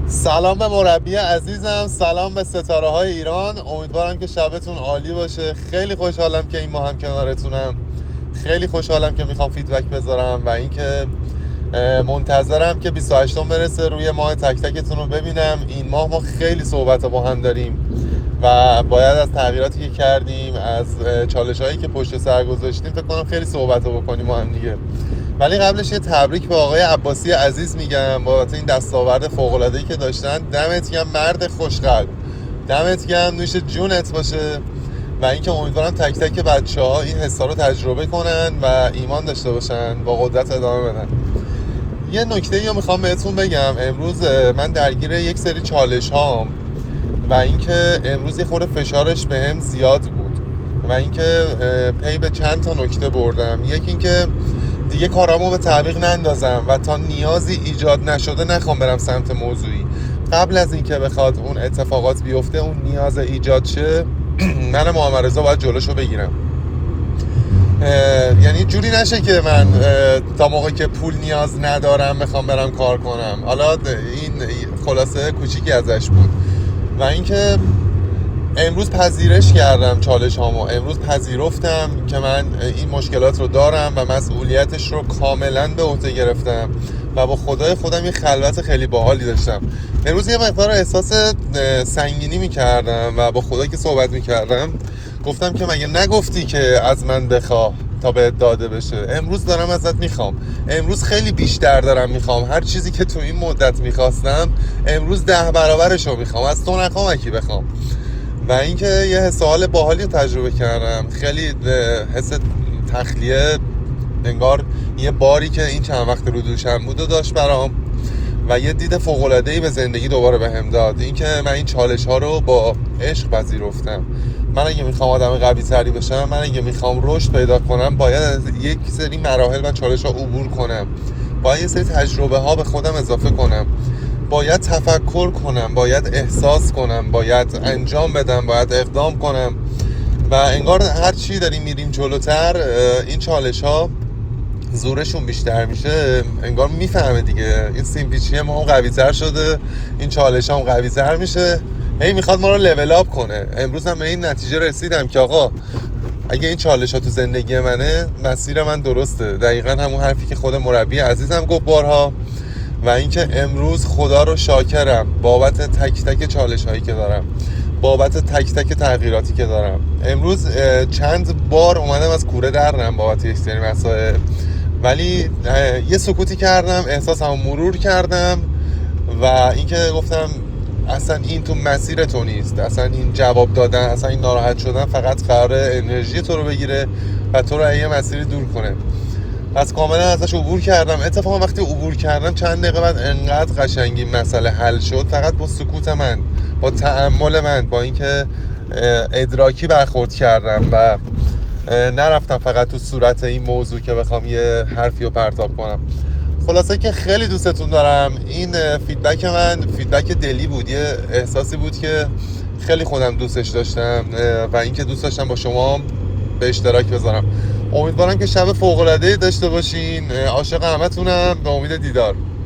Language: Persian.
سلام به مربی عزیزم، سلام به ستاره های ایران. امیدوارم که شبتون عالی باشه. خیلی خوشحالم که این ماه هم کنارتونم. خیلی خوشحالم که میخوام فیدبک بذارم و اینکه منتظرم که 28 برسه روی ماه تک تکتون رو ببینم. این ماه ما خیلی صحبت با هم داریم و باید از تغییراتی که کردیم، از چالش هایی که پشت سر گذاشتیم، فکر کنم خیلی صحبت بکنیم با هم دیگه. ولی قبلش یه تبریک به آقای عباسی عزیز میگم بابت این دستاورد فوق‌العاده‌ای که داشتن. دمت گرم مرد خوشقلب، دمت گرم، نوش جونت باشه. و اینکه امیدوارم تک تک بچه‌ها این حسا رو تجربه کنن و ایمان داشته باشن، با قدرت ادامه بدن. یه نکته‌ای رو میخوام بهتون بگم. امروز من درگیر یک سری چالش هام و اینکه امروز یه خورده فشارش بهم زیاد بود و اینکه پی به چند تا نکته بردم. یکی اینکه دیگه کارامو به تعویق نندازم و تا نیازی ایجاد نشده نخوام برم سمت موضوعی. قبل از اینکه بخواد اون اتفاقات بیفته، اون نیاز ایجاد شه، من محمد رضا باید جلوشو بگیرم. یعنی جوری نشه که من تا موقعی که پول نیاز ندارم بخوام برم کار کنم. حالا این خلاصه کوچیکی ازش بود. و اینکه امروز پذیرش کردم چالش هامو. امروز پذیرفتم که من این مشکلات رو دارم و مسئولیتش رو کاملا به عهده گرفتم و با خدای خودم یه خلوت خیلی باحالی داشتم. امروز یه مقدار احساس سنگینی میکردم و با خدا که صحبت میکردم گفتم که مگه نگفتی که از من بخواه تا بهت داده بشه؟ امروز دارم ازت میخوام. امروز خیلی بیشتر دارم میخوام. هر چیزی که تو این مدت میخواستم امروز 10 برابرش رو میخوام. از تو نخوام اکی بخوام. و اینکه یه حس حال باحالی رو تجربه کردم. خیلی حس تخلیه، انگار یه باری که این چند وقت رو دوشم بود و داشت برام و یه دید فوق‌العاده‌ای به زندگی دوباره بهم داد. اینکه من این چالش ها رو با عشق پذیرفتم. من اگه میخوام آدم قوی تری بشم، من اگه میخوام رشد پیدا کنم، باید از یک سری مراحل و چالش ها عبور کنم. باید یه سری تجربه ها به خودم اضافه کنم. باید تفکر کنم، باید احساس کنم، باید انجام بدم، باید اقدام کنم. و انگار هر چی داریم میریم جلوتر، این چالش ها زورشون بیشتر میشه. انگار میفهمه دیگه این سیمپیچی ما هم قوی تر شده، این چالش هم قوی تر میشه، هی میخواد ما رو لول اپ کنه. امروز هم به این نتیجه رسیدم که آقا اگه این چالش ها تو زندگی منه، مسیر من درسته. دقیقا همون حرفی که خود مربی عزیزم گفت بارها. و اینکه امروز خدا رو شاکرم بابت تک تک چالش هایی که دارم، بابت تک تک تغییراتی که دارم. امروز چند بار اومدم از کوره درم بابت یک سری مسائل، ولی یه سکوتی کردم، احساسمو مرور کردم و اینکه گفتم اصلا این تو مسیر تو نیست، اصلا این جواب دادن، اصلا این ناراحت شدن فقط قراره انرژی تو رو بگیره و تو رو یه مسیری دور کنه. پس کاملا ازش عبور کردم. اتفاقا وقتی عبور کردم چند دقیقه بعد انقدر قشنگی مسئله حل شد، فقط با سکوت من، با تأمل من، با اینکه ادراکی برخورد کردم و نرفتم فقط تو صورت این موضوع که بخوام یه حرفی رو پرتاب کنم. خلاصه که خیلی دوستتون دارم. این فیدبک من فیدبک دلی بود، یه احساسی بود که خیلی خودم دوستش داشتم و اینکه دوست داشتم با شما به اشتراک بذارم. امیدوارم که شب فوق‌العاده‌ای داشته باشین. عاشق همتونم. به امید دیدار.